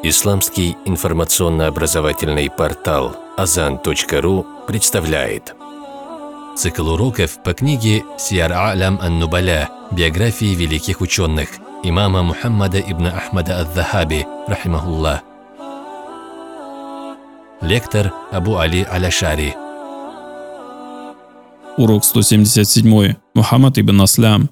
Исламский информационно-образовательный портал Azan.ru представляет цикл уроков по книге «Сияр А'лям ан-Нубаля. Биографии великих ученых» имама Мухаммада ибн Ахмада ад-Дахаби, рахимахуллах. Лектор Абу Али Аль-Ашари. Урок 177. Мухаммад ибн Аслям.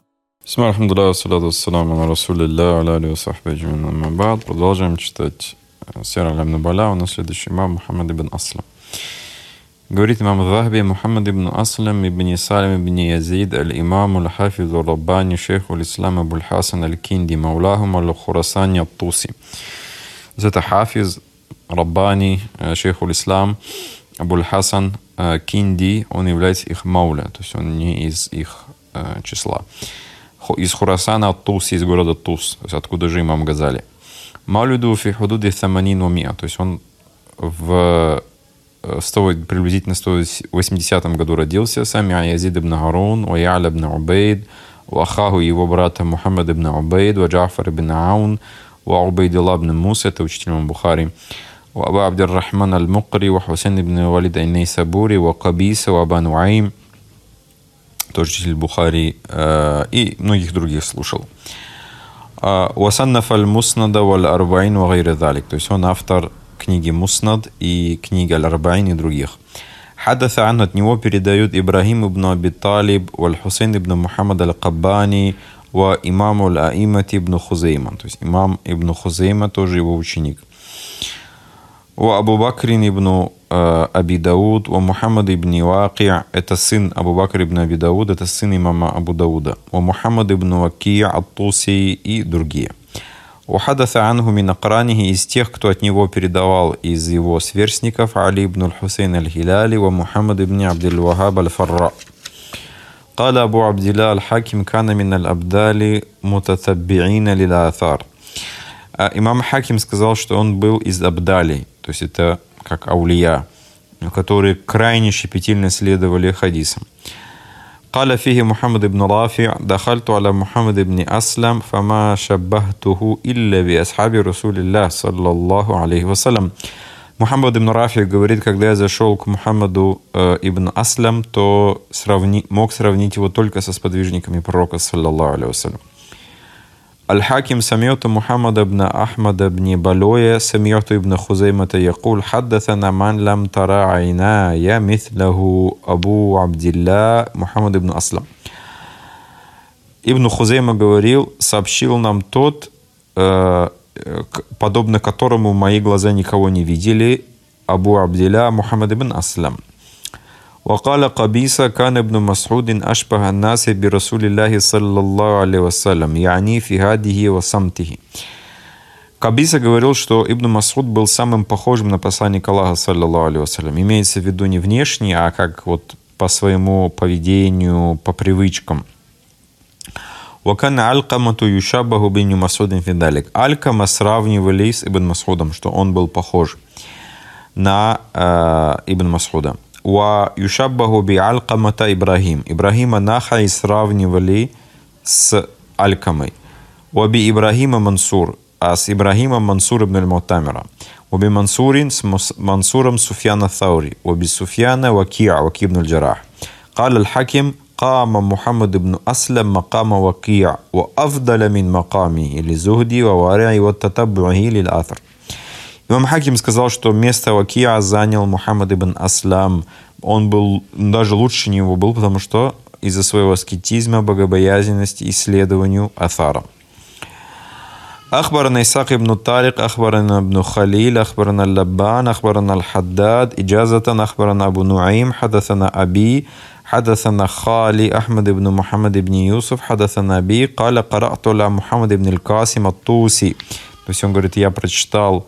Продолжаем читать Сияр А'лям ан-Нубаля. У нас следующий имам Мухаммад ибн Аслам. Говорит имам ад-Дахаби: Мухаммад ибн Аслам ибн Салим ибн Язид аль-имам аль-хафиз аль-раббани шейх аль-ислам Абу аль-Хасан аль-Кинди маулахум аль-Хурасани ат-Туси. Это хафиз, раббани, шейх аль-ислам Абу аль-Хасан Кинди, он является их мауля, то есть он не из их числа. Из Хурасана ат-Туси, из города Тус, то есть откуда же имам Газали. Маулиду фи худуди саманин ва миа, то есть он приблизительно в 180 году родился. Сами Язид ибн Харун, ва Я'ля ибн Убейд, ва ахаху его брата Мухаммад ибн Убейд, ва Джафар ибн Аун, ва Убейдуллах ибн Муса, это учитель имам Бухари, ва Абу Абдир-Рахман аль-Мукри, ва Хусейн ибн Валид ан-Найсабури, ва Кабиса, ва Аба Нуаим, тоже учитель Бухари, и многих других слушал. Ва саннафа аль-Муснада валь-Арбаин ва гайри залик, то есть он автор книги Муснад и книги Аль-Арбаин и других. Хадаса анну, от него передают Ибрахим ибн Аби Талиб, валь-Хусейн ибн Мухаммад аль-Каббани, ва имаму аль-Аимати ибн Хузейма, то есть имам ибн Хузейма тоже его ученик. Ва Абу Бакрин ибн Аби Дауд, ва Мухаммад ибн Ваки', это сын Абу Бакр ибн Аби Дауд, это сын имама Абу Дауда, ва Мухаммад ибн Ваки' ат-Туси и другие. Ухадаса анху мин акранихи, из тех, кто от него передавал из его сверстников, Али ибн аль-Хусейн аль-Хиляли ва Мухаммад ибн Абдиль-Вахаб аль-Фарра. Кала Абу Абдилла аль-Хаким кана мин аль-Абдали мутатабби'ина лил-Аthар. Имам Хаким сказал, что он был из Абдалей, то есть это как аулия, которые крайне щепетильно следовали хадисам. قال فيه محمد بن رافع دخلت على محمد بن أسلم فما شبهته إلا بأصحاب رسول الله صلى الله عليه وسلم. Мухаммад ибн Рафи говорит, когда я зашел к Мухаммаду ибн Аслам, то мог сравнить его только со сподвижниками пророка саллаллаху алейхи вассалям. Аль-Хаким самиоту Мухаммад ибн Ахмад ибн Балоя самиоту ибн Хузеймата якул хаддасана ман лам тара айна я мithlahu Абу Абдилла Мухаммад ибн Аслам. Ибн Хузейма говорил, сообщил нам тот, подобно которому мои глаза никого не видели, Абу Абдилла Мухаммад ибн Аслам. وقال قبيصة كان ابن مسعود أشبه الناس برسول الله صلى الله عليه وسلم يعني في هذه وصمته. Кабиса говорил, что Ибн Мас'уд был самым похожим на посланника Аллаха саллаллаху алейхи вассалям. Имеется в виду не внешне, а как вот по своему поведению, по привычкам. وكان علقمة يشابه بن مسعود في ذلك. Алькама сравнивали с Ибн Мас'удом, что он был похож на Ибн Мас'уда. Ва юшаббаху би Алькамата Ибрахим. Ибрахима Нахай сравнивали с Алькамой. Ва би Ибрахима Мансур, а с Ибрахимом Мансур ибн аль-Му'тамира. Ва би Мансурин с Мансуром Суфьяна Thаури. Ва би Суфьяна Ваки' ибн аль-Джаррах. قال الحكم قام محمد بن أسلم مقام وكيع وأفضل من مقامه لزهدي وورعه وتتبعه للآثر. Имам Хаким сказал, что место Вакиа занял Мухаммад ибн Аслам. Он был даже лучше него был, потому что из-за своего аскетизма, богобоязненности и исследованию Аthара. أخبرنا إسحاق بن طارق أخبرنا ابن خليل أخبرنا اللبان أخبرنا الحداد إجازة أخبرنا أبو نعيم حدثنا أبي حدثنا خالي أحمد بن محمد بن يوسف حدثنا أبي قال قرأت على محمد بن القاسم الطوسي. То есть он говорит, я прочитал,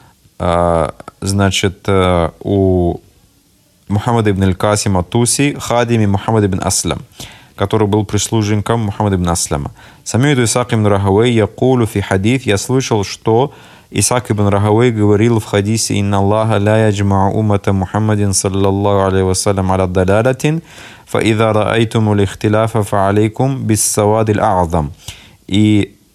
значит, у Мухаммада ибн аль-Касима ат-Туси, хадими Мухаммад ибн Аслам, который был прислужником Мухаммада ибн Аслама. Сами'ту Исаак ибн Рахавей якулу фи хадис, я слышал, что Исаак ибн Рахавей говорил в хадисе: «Инна Аллаха ла яджмау уммата Мухаммадин саллаллаху алейхи вассалям аля далалатин, фа иза раайтумул ихтиляфа фа алейкум биссавадил а'зам». И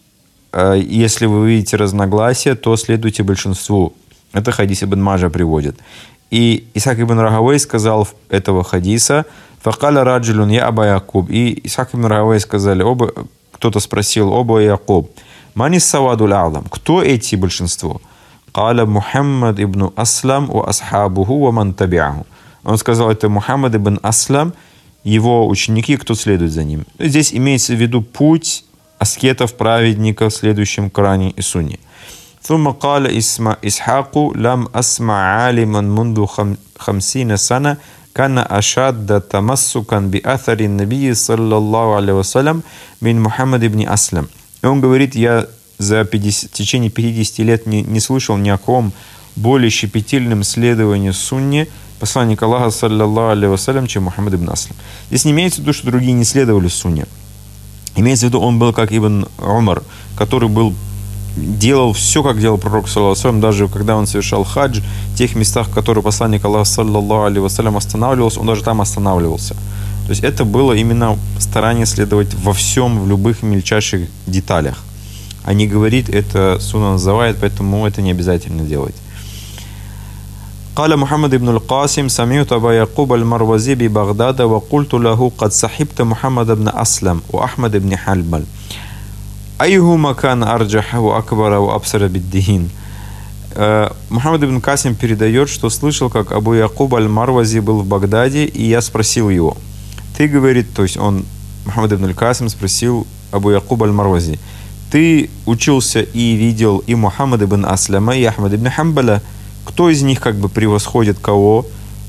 если вы видите разногласия, то следуйте большинству. Это хадис Ибн Маджа приводит. И Исхак ибн Рахавей сказал этого хадиса: «Факаля раджулюн я Аба Якуб». И Исхак ибн Рахавей сказали, кто-то спросил: «Оба Якуб, манис савадуль а'лам». Кто эти большинство? «Каля Мухаммад ибн Аслам ва асхабуху ва ман табиаху». Он сказал, это Мухаммад ибн Аслам, его ученики, кто следует за ним. Здесь имеется в виду путь аскетов, праведников, следующим Коране и Сунне. ثم قال إسحاق لم أسمع عالما منذ 50 سنة كان أشد تمسكا بأثر النبي صلى الله عليه وسلم من محمد بن أسلم. И он говорит, я в течение 50 лет не слышал ни о ком более щепетильном следовании сунне посланника Аллаха, саллаллаху алейхи вассалям, чем Мухаммад ибн Аслам. Здесь не имеется в виду, что другие не следовали сунне. Имеется в виду, он был как Ибн Умар, который делал все, как делал пророк, саллаллаху алейхи вассалям, даже когда он совершал хадж, в тех местах, в которых посланник Аллаха, саллаллаху алейхи вассалям, останавливался, он даже там останавливался. То есть это было именно старание следовать во всем, в любых мельчайших деталях. А не говорит, это сунна называет, поэтому это не обязательно делать. قال محمد بن القاسم سمعت أبا يعقوب المروزي ببغداد وقلت له قد صحبت محمد بن أسلم وأحمد بن حنبل أيهما كان أرجح وأكبر وأبصر بالدين. Мухаммад ибн Касим передает, что слышал, как Абу Якуб аль-Марвази был в Багдаде, и я спросил его. Ты, говорит, то есть Мухаммад ибн Касим спросил Абу Якуб аль-Марвази, ты учился и видел и Мухаммад ибн Аслама, и Ахмад ибн Хамбаля, кто из них как бы превосходит кого,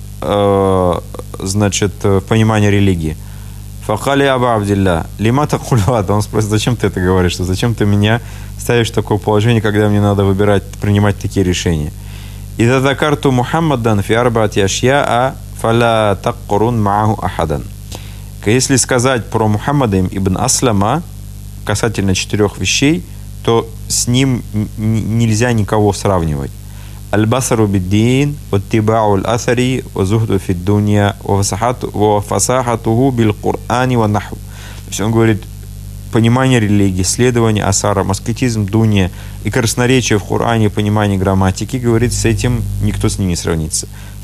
значит, в понимании религии? Факали Аба Абдилля, лима такулват. Он спросит, зачем ты это говоришь? Зачем ты меня ставишь в такое положение, когда мне надо принимать такие решения? Ида закарту Мухаммадан фи арбаати ашьяа фаля таккурун мааху ахадан. Если сказать про Мухаммада ибн Аслама касательно 4 вещей, то с ним нельзя никого сравнивать. البصر بالدين واتباع الأثر وزهد في الدنيا وفصاحته بالقرآن والنحو. То есть он говорит, понимание религии, следование асарам, аскетизм, дуния и красноречие в Коране, понимание грамматики, говорит, с этим никто с ним не сравнится.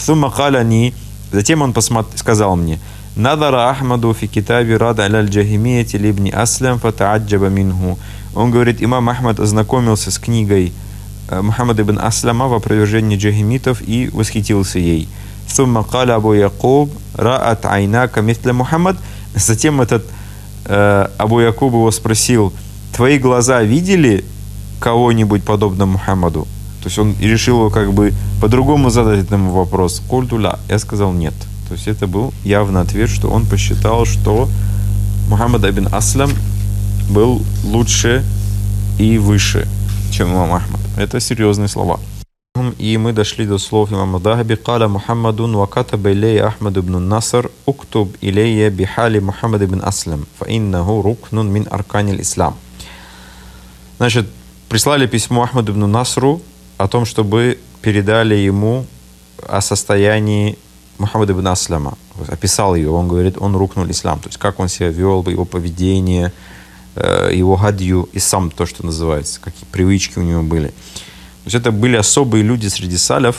Затем он сказал мне, «Надара Ахмаду фи китаби рад аляль джахимияти либни аслям фатааджаба минху». Он говорит, имам Ахмад ознакомился с книгой Мухаммад ибн Аслама в опровержении джахимитов и восхитился ей. Сумма каля Абу Якуб раат айнака митля Мухаммад. Затем этот Абу Якуб его спросил, твои глаза видели кого-нибудь подобно Мухаммаду? То есть он решил его как бы по-другому задать этому вопрос. Культуля. Я сказал нет. То есть это был явный ответ, что он посчитал, что Мухаммад ибн Аслам был лучше и выше, чем имам Ахмад. Это серьезные слова. И мы дошли до слов имама Дахаби. «Каля Мухаммадун ва катаба илей Ахмад ибн Наср уктуб илейя бихали Мухаммад ибн Аслам, фа иннаху рукнун мин арканил ислам». Значит, прислали письмо Ахмаду ибн Насру о том, чтобы передали ему о состоянии Мухаммада ибн Аслама. Описал его, он говорит, он рукнул ислам. То есть, как он себя вел, его поведение, его гадью и сам то, что называется, какие привычки у него были. То есть это были особые люди среди саляф,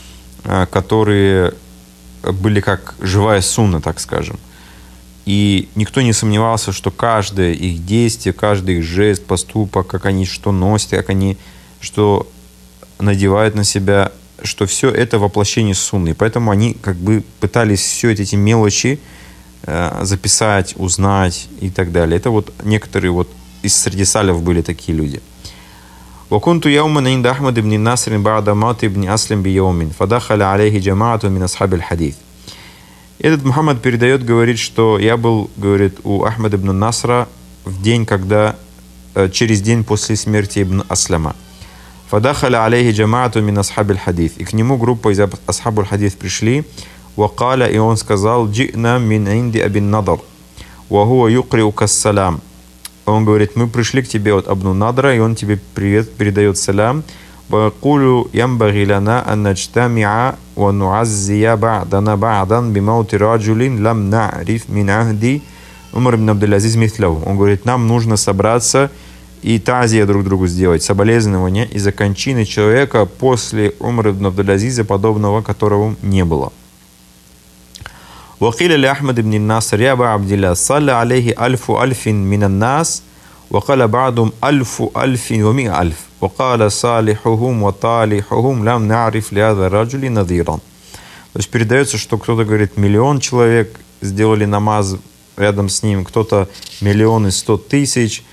которые были как живая сунна, так скажем. И никто не сомневался, что каждое их действие, каждый их жест, поступок, как они что носят, как они что надевают на себя, что все это воплощение сунны. И поэтому они как бы пытались все эти мелочи записать, узнать и так далее. Это вот некоторые вот из среди салев были такие люди. وكنت يوما عند أحمد بن الناصر بعد موت ابن أسلم بيوم فدخل عليه جماعة من أصحاب الحديث. Этот Мухаммад передает, говорит, что я был, говорит, у Ахмада ибн Насра в день, когда через день после смерти ибн Аслама. فدخل عليه جماعة من أصحاب الحديث. И к нему группа из أصحاب الحديث пришли. وقال, и он сказал, جئنا من عند أبي النضر وهو يقرئك السلام. Он говорит, мы пришли к тебе от Абну Надра, и он тебе привет передает салям. ويقول ينبغي لنا أن نجتمع ونعزي بعضنا بعضا بموت رجل لم نعرف من عهد عمر بن عبد العزيز مثله. Он говорит, нам нужно собраться и тазия друг другу сделать, соболезнования из-за кончины человека после Умар ибн Абдул-Азиза, подобного которого не было. وقيل لأحمد بن الناصر يا أبا عبد الله صلى عليه ألف من الناس وقال بعضهم 1,100,000 وقال صالحهم وطالحهم لم نعرف لهذا الرجل نظيرا. То есть передается, что кто-то говорит 1 миллион человек сделали намаз рядом с ним, кто-то 1,100,000,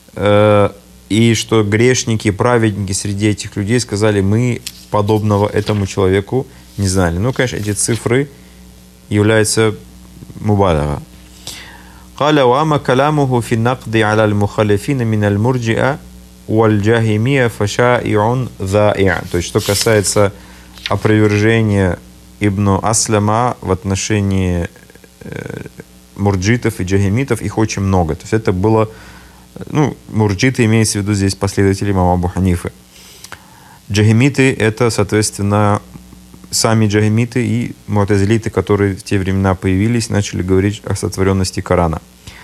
и что грешники, праведники среди этих людей сказали, мы подобного этому человеку не знали. Ну, конечно, эти цифры являются мубалага. قال وأما كلامه في النقد على المخالفين من المرجئة والجاهمية فشائع ذائع. То есть, что касается опровержения Ибн Аслама в отношении мурджитов и джахимитов, их очень много. То есть это было, мурджиты имеется в виду здесь последователи имама Абу Ханифы. Джахимиты это, соответственно, сами джахимиты и му'тазилиты, которые в те времена появились, начали говорить о сотворенности Корана.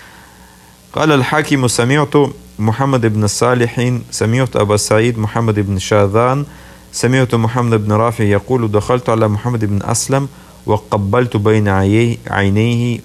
قال الحاكم سمعت محمد بن صالح سمعت أبا سعيد محمد بن شاذان سمعت محمد بن رافع يقول دخلت على محمد بن أسلم وقبلت بين عينيه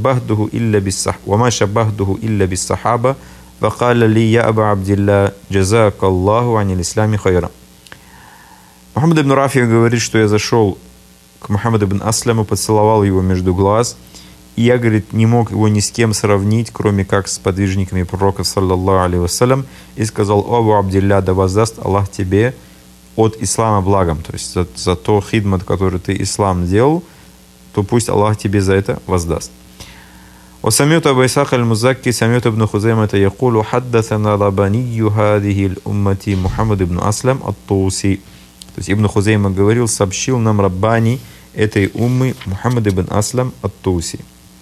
وما شبهته إلا بالصحابة فقال لي يا أبا عبد الله جزاك الله عن الإسلام خيرا. Мухаммад ибн Рафи говорит, что я зашел к Мухаммаду ибн Асляму, поцеловал его между глаз, и я, говорит, не мог его ни с кем сравнить, кроме как с подвижниками пророка, саллаллаху алейхи вассалям, и сказал: «О Абу Абдилля, да воздаст Аллах тебе от ислама благом», то есть за то хидмат, который ты ислам делал, то пусть Аллах тебе за это воздаст. وسمعت أبا إسحاق المزكي سمعت ابن خزيمة يقول حدثنا رباني هذه الأمة محمد بن أسلم الطوسي. То есть Ибн Хузейма говорил, сообщил нам Раббани этой уммы Мухаммад ибн Аслам ат-Туси.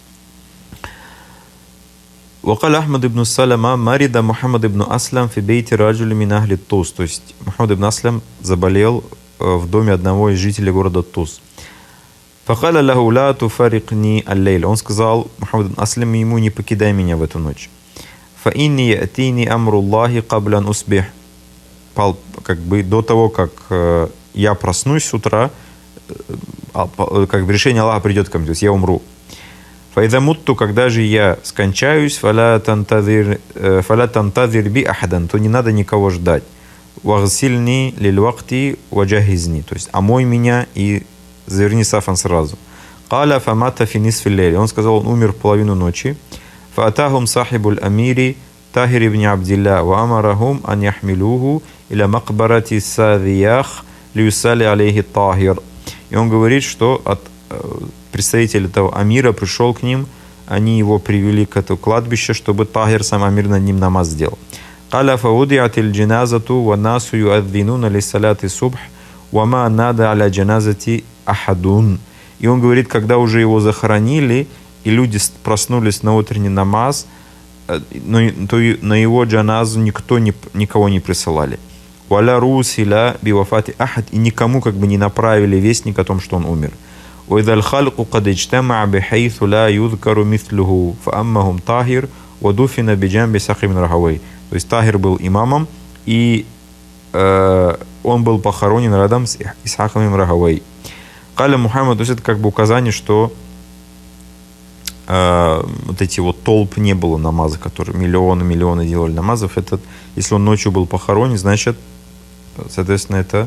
وقال أحمد بن السلمة مرض محمد بن أسلم في بيت رجل من أهل الطوس. То есть Мухаммад ибн Аслам заболел в доме одного из жителей города Тус. فقال له لا تفارقني الليل. Он сказал, Мухаммад ибн Аслам, ему: не покидай меня в эту ночь. فإني يأتيني أمر الله قبل أن أصبح. Как бы до того, как я проснусь с утра, как бы решение Аллаха придет ко мне, то есть я умру. فإذا مت, когда же я скончаюсь, فلا تنتظر بي أحدا, то не надо никого ждать. وغسلني للوقت وجهزني, то есть омой меня и заверни сафан сразу. قال فمات في نصف الليل. Он сказал, он умер в половину ночи. فأتاهم صاحب الأمير طاهر بن عبد الله وأمرهم أن يحملوه إلى مقبرة الساذياخ ليصلي عليه الطاهر. И он говорит, что представитель этого амира пришел к ним, они его привели к этому кладбищу, чтобы Тахир, сам амир, над ним намаз сделал. قال فوضعت الجنازة والناس يؤذنون لصلاة الصبح وما نادى على جنازة أحد. И он говорит, когда уже его захоронили, и люди проснулись на утренний намаз, но на его джаназу никого не присылали. «Валя русиля бивафати ахад», и никому как бы не направили вестник о том, что он умер. «Уидаль халку кад иджтама бихайθу ла юдкару мислюху фааммахум Тахир вадуфина биджамби Сахи бин Рахавей». То есть Тахир был имамом, и он был похоронен рядом с Исхаком ибн Рахавей. Каля Мухаммад, то есть это как бы указание, что вот эти вот толп не было намаза, которые миллионы делали намазов. Это, если он ночью был похоронен, значит, соответственно, это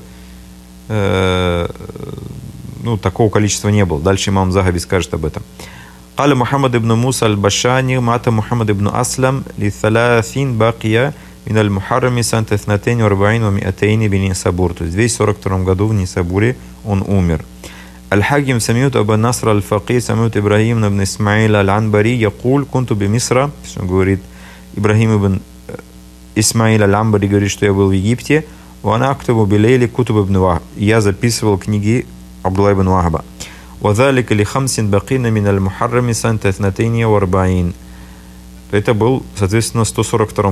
такого количества не было. Дальше имам Захаби скажет об этом. قال محمد بن موسى البشاني مات محمد بن أسلم ل30 باقية من المحرم سنة 42 و200 بنيسابور. То есть в 242 году в Нисабуре он умер. الحاكم سمعت أبا نصر الفقيه سمعت إبراهيم بن إسماعيل العنبري يقول كنت بمصر. Он говорит, Ибрахим ибн Исмаиль аль-Амбари говорит, что я был в Египте. وأنا أكتب بليل كتب ابن وهب. Я записывал книги Абдулла ибн Вахаба. وذلك ل5 بقين من المحرم سنة 42. Это был, соответственно, в 242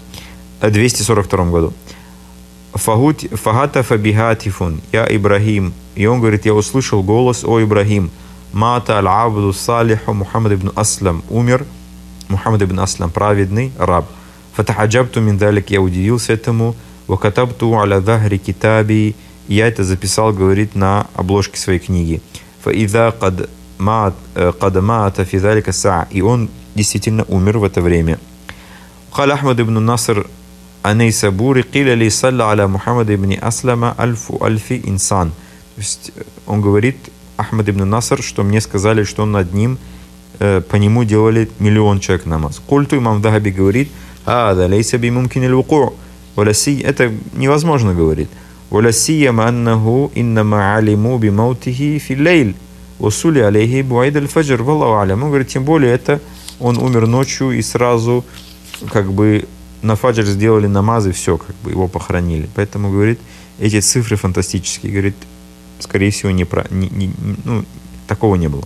году. Фагатафа бихатифун, я Ибрахим. И он говорит, я услышал голос: о Ибрахим, мата аль-абду салиху Мухаммад ибн Аслам, умер Мухаммад ибн Аслам, праведный раб. Фатахаджабту мин далик, я удивился этому. Вакатабту аля захри китаби, я это записал, говорит, на обложке своей книги. Фаида кад маата фи залика саа, и он действительно умер в это время. Кал Ахмад ибн Наср анейсабури киля ли салла аля Мухаммад ибн Аслама альфи инсан. То есть он говорит, Ахмад ибн Наср, что мне сказали, что над ним, по нему делали 1 000 000 человек намаз. Культу имам Дахаби говорит, это невозможно, говорит. Он говорит, тем более это он умер ночью и сразу как бы на фаджр сделали намаз и все, как бы его похоронили. Поэтому, говорит, эти цифры фантастические. Говорит, скорее всего, такого не было.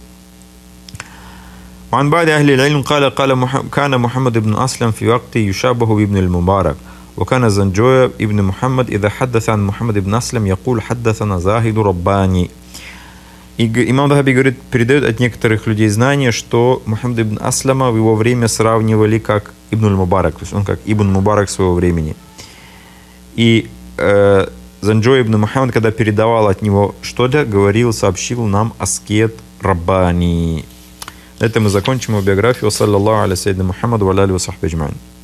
وعن بعض أهل العلم قال كان محمد بن أسلم في وقته يشابه بابن المبارك وكان زنجوي ابن محمد إذا حدث عن محمد بن أسلم يقول حدثنا زاهد رباني. И имам Дахаби говорит, передает от некоторых людей знание, что Мухаммад ибн Аслама в его время сравнивали как Ибн аль-Мубарак, то есть он как Ибн Мубарак своего времени. И Занджой ибн Мухаммад, когда передавал от него что-то, говорил, сообщил нам аскет Раббани. На этом мы закончим его биографию. Саллаллаху аля саййидина Мухаммад ва аля алихи ва сахбихи аджмаин.